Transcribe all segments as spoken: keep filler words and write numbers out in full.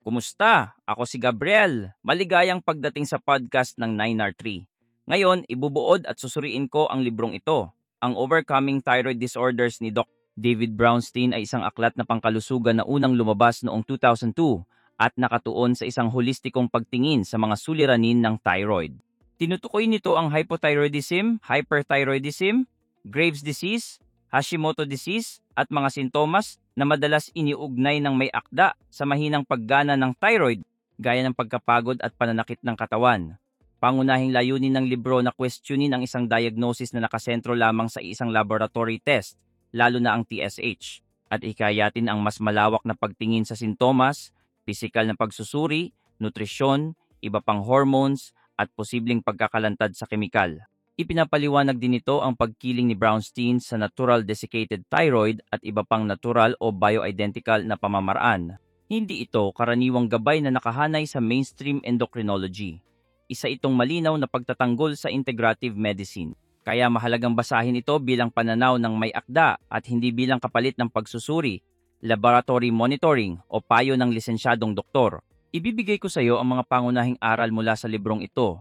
Kumusta? Ako si Gabriel. Maligayang pagdating sa podcast ng nine R three. Ngayon, ibubuod at susuriin ko ang librong ito. Ang Overcoming Thyroid Disorders ni Doc David Brownstein ay isang aklat na pangkalusugan na unang lumabas noong two thousand two at nakatuon sa isang holistikong pagtingin sa mga suliranin ng thyroid. Tinutukoy nito ang hypothyroidism, hyperthyroidism, Graves' disease, Hashimoto disease at mga sintomas na madalas iniugnay ng may akda sa mahinang paggana ng thyroid gaya ng pagkapagod at pananakit ng katawan. Pangunahing layunin ng libro na questionin ang isang diagnosis na nakasentro lamang sa isang laboratory test, lalo na ang T S H, at hikayatin ang mas malawak na pagtingin sa sintomas, pisikal na pagsusuri, nutrisyon, iba pang hormones, at posibleng pagkakalantad sa kemikal. Ipinapaliwanag din nito ang pagkiling ni Brownstein sa natural desiccated thyroid at iba pang natural o bioidentical na pamamaraan. Hindi ito karaniwang gabay na nakahanay sa mainstream endocrinology. Isa itong malinaw na pagtatanggol sa integrative medicine. Kaya mahalagang basahin ito bilang pananaw ng may akda at hindi bilang kapalit ng pagsusuri, laboratory monitoring o payo ng lisensyadong doktor. Ibibigay ko sa iyo ang mga pangunahing aral mula sa librong ito.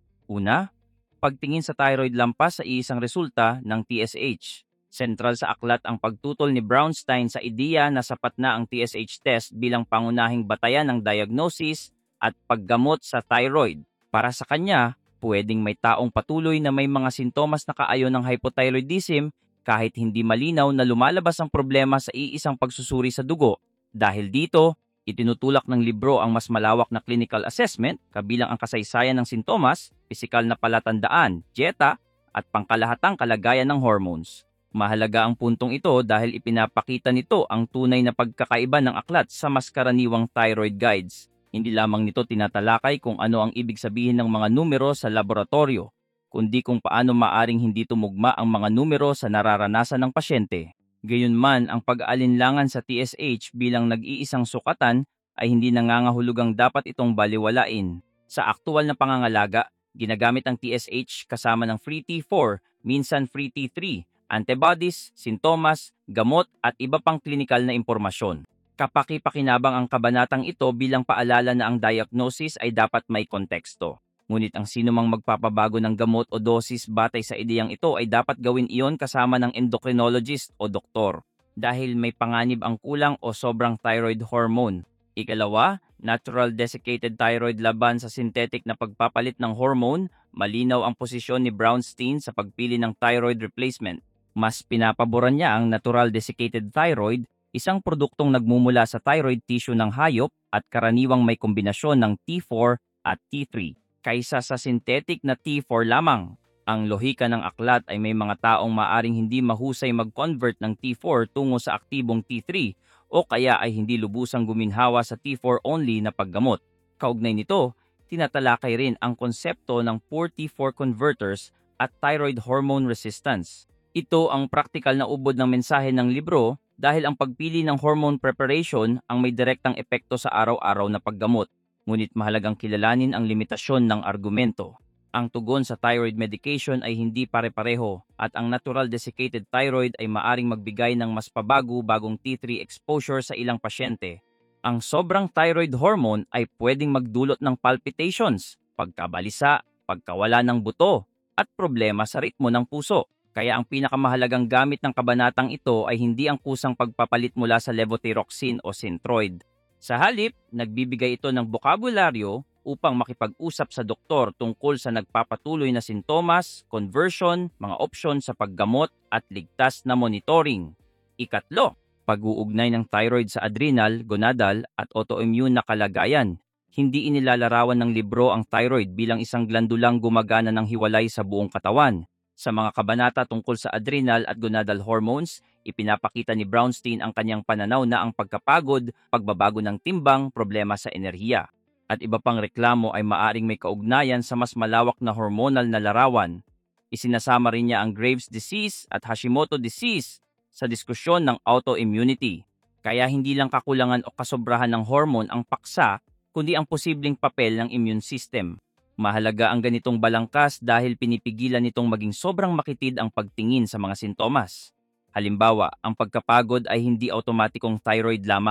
Una, pagtingin sa thyroid lampas sa iisang resulta ng T S H. Sentral sa aklat ang pagtutol ni Brownstein sa ideya na sapat na ang T S H test bilang pangunahing batayan ng diagnosis at paggamot sa thyroid. Para sa kanya, pwedeng may taong patuloy na may mga sintomas na kaayon ng hypothyroidism kahit hindi malinaw na lumalabas ang problema sa iisang pagsusuri sa dugo. Dahil dito, itinutulak ng libro ang mas malawak na clinical assessment kabilang ang kasaysayan ng sintomas, pisikal na palatandaan, dieta, at pangkalahatang kalagayan ng hormones. Mahalaga ang puntong ito dahil ipinapakita nito ang tunay na pagkakaiba ng aklat sa mas karaniwang thyroid guides. Hindi lamang nito tinatalakay kung ano ang ibig sabihin ng mga numero sa laboratorio, kundi kung paano maaring hindi tumugma ang mga numero sa nararanasan ng pasyente. Gayunman, ang pag-aalinlangan sa T S H bilang nag-iisang sukatan ay hindi nangangahulugang dapat itong baliwalain. Sa aktual na pangangalaga, ginagamit ang T S H kasama ng free T four, minsan free T three, antibodies, sintomas, gamot at iba pang klinikal na impormasyon. Kapaki-pakinabang ang kabanatang ito bilang paalala na ang diagnosis ay dapat may konteksto. Ngunit ang sinumang magpapabago ng gamot o dosis batay sa ideyang ito ay dapat gawin iyon kasama ng endocrinologist o doktor dahil may panganib ang kulang o sobrang thyroid hormone. Ikalawa, natural desiccated thyroid laban sa synthetic na pagpapalit ng hormone, malinaw ang posisyon ni Brownstein sa pagpili ng thyroid replacement. Mas pinapaboran niya ang natural desiccated thyroid, isang produktong nagmumula sa thyroid tissue ng hayop at karaniwang may kombinasyon ng T four at T three. Kaysa sa synthetic na T four lamang. Ang lohika ng aklat ay may mga taong maaring hindi mahusay mag-convert ng T four tungo sa aktibong T three o kaya ay hindi lubusang guminhawa sa T four only na paggamot. Kaugnay nito, tinatalakay rin ang konsepto ng poor T four converters at thyroid hormone resistance. Ito ang praktikal na ubod ng mensahe ng libro dahil ang pagpili ng hormone preparation ang may direktang epekto sa araw-araw na paggamot. Ngunit mahalagang kilalanin ang limitasyon ng argumento. Ang tugon sa thyroid medication ay hindi pare-pareho at ang natural desiccated thyroid ay maaring magbigay ng mas pabago-bagong T three exposure sa ilang pasyente. Ang sobrang thyroid hormone ay pwedeng magdulot ng palpitations, pagkabalisa, pagkawala ng buto, at problema sa ritmo ng puso. Kaya ang pinakamahalagang gamit ng kabanatang ito ay hindi ang kusang pagpapalit mula sa levothyroxine o Synthroid. Sa halip, nagbibigay ito ng bokabularyo upang makipag-usap sa doktor tungkol sa nagpapatuloy na sintomas, conversion, mga opsyon sa paggamot at ligtas na monitoring. Ikatlo, pag-uugnay ng thyroid sa adrenal, gonadal at autoimmune na kalagayan. Hindi inilalarawan ng libro ang thyroid bilang isang glandulang gumagana ng hiwalay sa buong katawan. Sa mga kabanata tungkol sa adrenal at gonadal hormones, ipinapakita ni Brownstein ang kanyang pananaw na ang pagkapagod, pagbabago ng timbang, problema sa enerhiya, at iba pang reklamo ay maaring may kaugnayan sa mas malawak na hormonal na larawan. Isinasama rin niya ang Graves' disease at Hashimoto disease sa diskusyon ng autoimmunity. Kaya hindi lang kakulangan o kasobrahan ng hormone ang paksa, kundi ang posibleng papel ng immune system. Mahalaga ang ganitong balangkas dahil pinipigilan nitong maging sobrang makitid ang pagtingin sa mga sintomas. Halimbawa, ang pagkapagod ay hindi automatikong thyroid lamang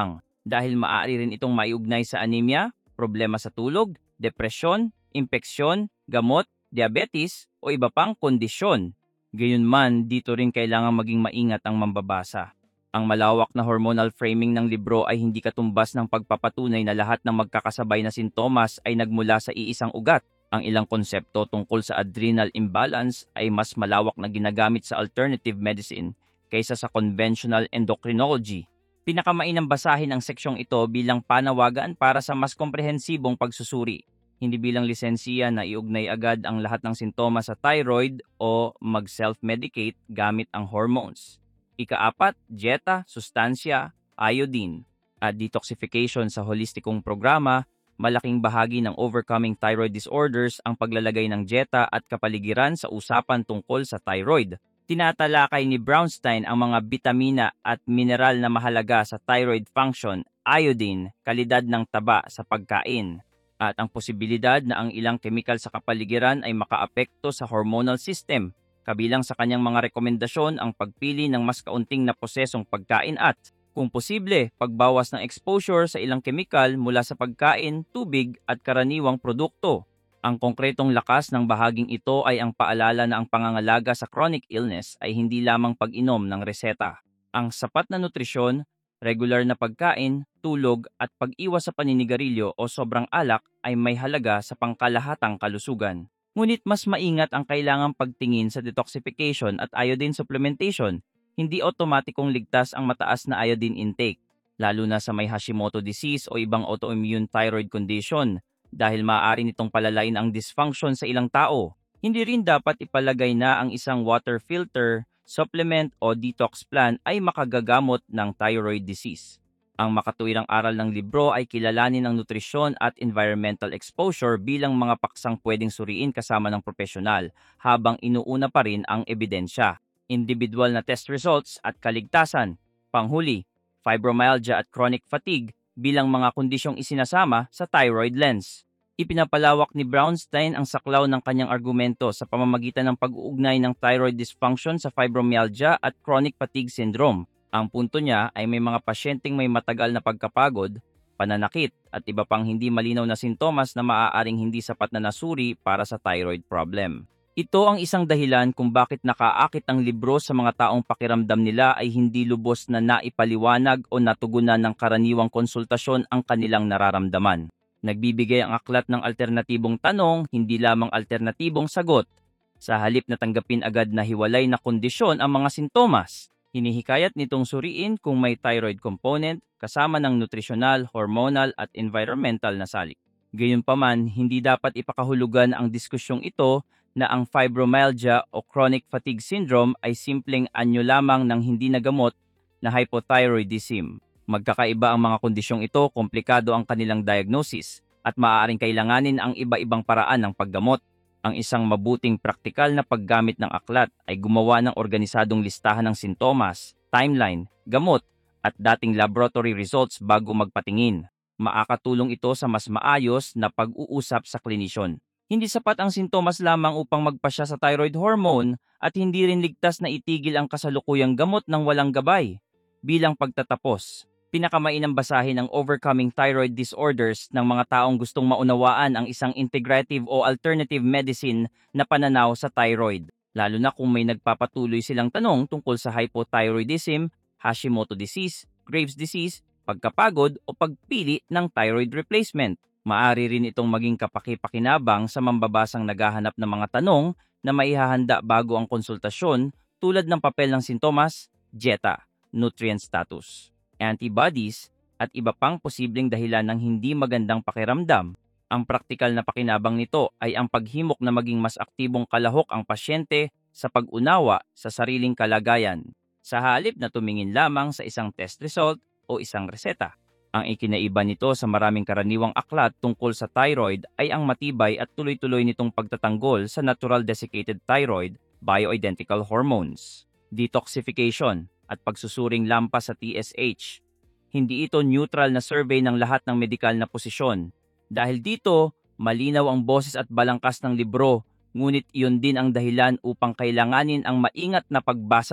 dahil maaari rin itong maiugnay sa anemia, problema sa tulog, depresyon, impeksyon, gamot, diabetes o iba pang kondisyon. Gayunman, dito rin kailangan maging maingat ang mambabasa. Ang malawak na hormonal framing ng libro ay hindi katumbas ng pagpapatunay na lahat ng magkakasabay na sintomas ay nagmula sa iisang ugat. Ang ilang konsepto tungkol sa adrenal imbalance ay mas malawak na ginagamit sa alternative medicine kaysa sa conventional endocrinology. Pinakamainam basahin ang seksyong ito bilang panawagan para sa mas komprehensibong pagsusuri, hindi bilang lisensiya na iugnay agad ang lahat ng sintomas sa thyroid o mag-self-medicate gamit ang hormones. Ikaapat, dieta, sustansya, iodine, at detoxification sa holistikong programa. Malaking bahagi ng Overcoming Thyroid Disorders ang paglalagay ng dieta at kapaligiran sa usapan tungkol sa thyroid. Tinatalakay ni Brownstein ang mga bitamina at mineral na mahalaga sa thyroid function, iodine, kalidad ng taba sa pagkain, at ang posibilidad na ang ilang kemikal sa kapaligiran ay makaapekto sa hormonal system. Kabilang sa kanyang mga rekomendasyon ang pagpili ng mas kaunting na prosesong pagkain at, kung posible, pagbawas ng exposure sa ilang kemikal mula sa pagkain, tubig at karaniwang produkto. Ang konkretong lakas ng bahaging ito ay ang paalala na ang pangangalaga sa chronic illness ay hindi lamang pag-inom ng reseta. Ang sapat na nutrisyon, regular na pagkain, tulog at pag-iwas sa paninigarilyo o sobrang alak ay may halaga sa pangkalahatang kalusugan. Ngunit mas maingat ang kailangang pagtingin sa detoxification at iodine supplementation. Hindi otomatikong ligtas ang mataas na iodine intake, lalo na sa may Hashimoto disease o ibang autoimmune thyroid condition, dahil maaari nitong palalain ang dysfunction sa ilang tao. Hindi rin dapat ipalagay na ang isang water filter, supplement o detox plan ay makagagamot ng thyroid disease. Ang makatuwirang aral ng libro ay kilalanin ang nutrisyon at environmental exposure bilang mga paksang pwedeng suriin kasama ng profesional, habang inuuna pa rin ang ebidensya. Individual na test results at kaligtasan. Panghuli, fibromyalgia at chronic fatigue bilang mga kondisyong isinasama sa thyroid lens. Ipinapalawak ni Brownstein ang saklaw ng kanyang argumento sa pamamagitan ng pag-uugnay ng thyroid dysfunction sa fibromyalgia at chronic fatigue syndrome. Ang punto niya ay may mga pasyenteng may matagal na pagkapagod, pananakit at iba pang hindi malinaw na sintomas na maaaring hindi sapat na nasuri para sa thyroid problem. Ito ang isang dahilan kung bakit nakaakit ang libro sa mga taong pakiramdam nila ay hindi lubos na naipaliwanag o natugunan ng karaniwang konsultasyon ang kanilang nararamdaman. Nagbibigay ang aklat ng alternatibong tanong, hindi lamang alternatibong sagot. Sa halip na tanggapin agad na hiwalay na kondisyon ang mga sintomas, hinihikayat nitong suriin kung may thyroid component kasama ng nutritional, hormonal at environmental na salik. Gayunpaman, hindi dapat ipakahulugan ang diskusyong ito na ang fibromyalgia o chronic fatigue syndrome ay simpleng anyo lamang ng hindi nagamot na hypothyroidism. Magkakaiba ang mga kondisyong ito, komplikado ang kanilang diagnosis, at maaaring kailanganin ang iba-ibang paraan ng paggamot. Ang isang mabuting praktikal na paggamit ng aklat ay gumawa ng organisadong listahan ng sintomas, timeline, gamot, at dating laboratory results bago magpatingin. Makakatulong ito sa mas maayos na pag-uusap sa klinisyon. Hindi sapat ang sintomas lamang upang magpasya sa thyroid hormone at hindi rin ligtas na itigil ang kasalukuyang gamot ng walang gabay. Bilang pagtatapos, pinakamainam basahin ang Overcoming Thyroid Disorders ng mga taong gustong maunawaan ang isang integrative o alternative medicine na pananaw sa thyroid, lalo na kung may nagpapatuloy silang tanong tungkol sa hypothyroidism, Hashimoto disease, Graves' disease, pagkapagod o pagpili ng thyroid replacement. Maari rin itong maging kapaki-pakinabang sa mambabasang naghahanap ng mga tanong na maihahanda bago ang konsultasyon, tulad ng papel ng sintomas, dieta, nutrient status, antibodies, at iba pang posibleng dahilan ng hindi magandang pakiramdam. Ang praktikal na pakinabang nito ay ang paghimok na maging mas aktibong kalahok ang pasyente sa pag-unawa sa sariling kalagayan, sa halip na tumingin lamang sa isang test result o isang reseta. Ang ikinaiba nito sa maraming karaniwang aklat tungkol sa thyroid ay ang matibay at tuloy-tuloy nitong pagtatanggol sa natural desiccated thyroid bioidentical hormones, detoxification, at pagsusuring lampas sa T S H. Hindi ito neutral na survey ng lahat ng medikal na posisyon. Dahil dito, malinaw ang boses at balangkas ng libro, ngunit iyon din ang dahilan upang kailanganin ang maingat na pagbasa.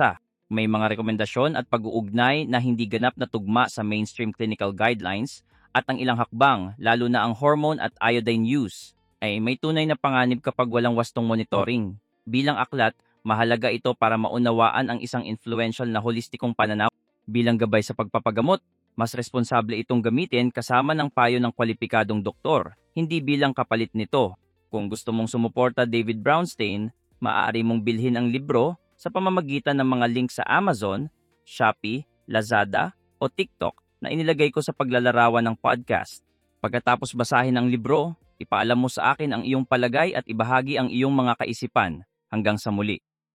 May mga rekomendasyon at pag-uugnay na hindi ganap na tugma sa mainstream clinical guidelines at ang ilang hakbang, lalo na ang hormone at iodine use, ay may tunay na panganib kapag walang wastong monitoring. Bilang aklat, mahalaga ito para maunawaan ang isang influential na holistikong pananaw. Bilang gabay sa pagpapagamot, mas responsable itong gamitin kasama ng payo ng kwalipikadong doktor, hindi bilang kapalit nito. Kung gusto mong sumuporta David Brownstein, maaari mong bilhin ang libro sa pamamagitan ng mga link sa Amazon, Shopee, Lazada o TikTok na inilagay ko sa paglalarawan ng podcast. Pagkatapos basahin ang libro, ipaalam mo sa akin ang iyong palagay at ibahagi ang iyong mga kaisipan. Hanggang sa muli.